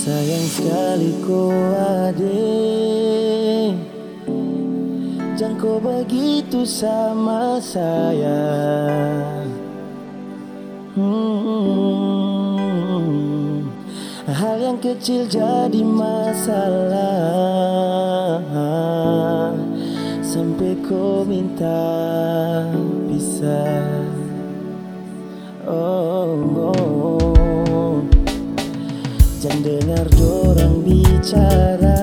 Sayang sekali kau adik, jangan kau begitu sama saya. Hal yang kecil jadi masalah, sampai kau minta pisah. Jangan dengar dorang bicara,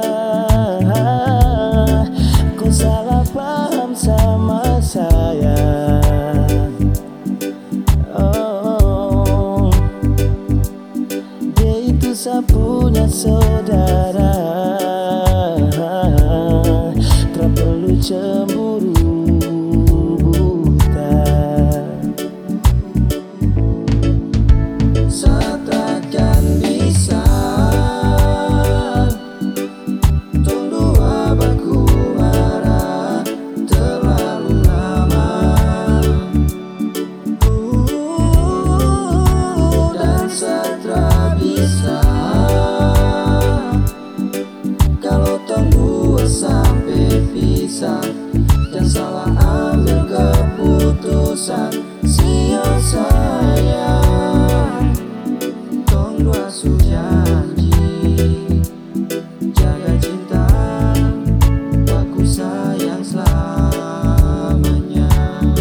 kau salah paham sama saya. Dia itu saya punya saudara, tak perlu cemburu buta. Saya takkan bisa tunggu abahku marah terlalu lama, dan saya tak bisa kalau tunggu sampai pisah. Jangan salah ambil keputusan, sia saya. Su janji jaga cinta, aku sayang selamanya.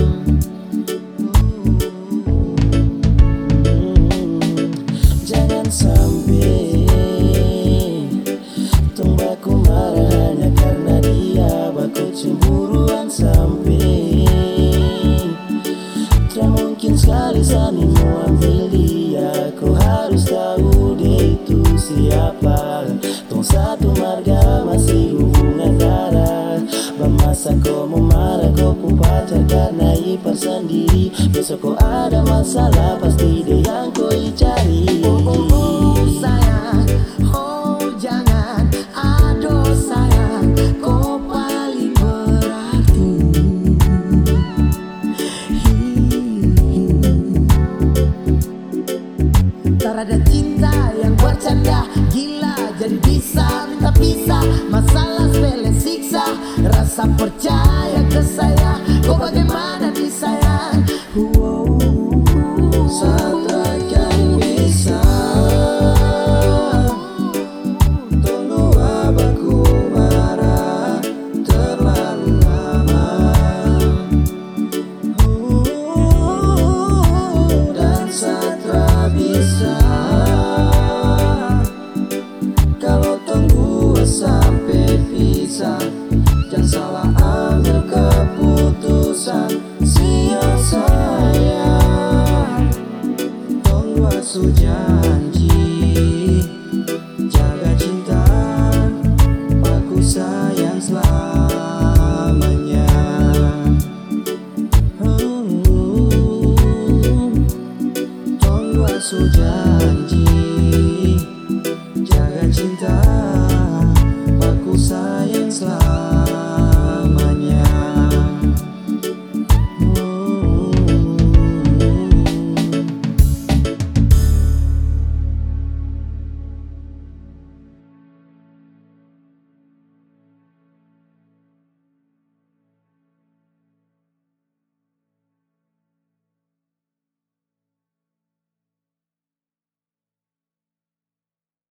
Jangan sampai tong baku marah hanya karena dia baku cemburuan sampai tak mungkin sekali Sani mau ambil dia. Kau harus tahu dia itu siapa. Tong satu marga masih hubungan darah. Bermasa kau mau marah kau pun pacar karena ipar sendiri. Besok kau ada masalah pasti dia yang kau cari. Sayang, oh jangan, aduh sayang, kau paling berarti. Tak ada cinta yang bercanda, gila jadi bisa minta pisah. Masalah sepele siksa, rasa percaya ke saya, kau bagaimana disayang. Saya takkan bisa tunggu abahku marah terlalu lama, dan saya tak bisa kalau tunggu sampai pisah. Jangan salah ambil keputusan, sia saya. Su janji jaga cinta, aku sayang selamanya. Tunggu su janji jaga cinta.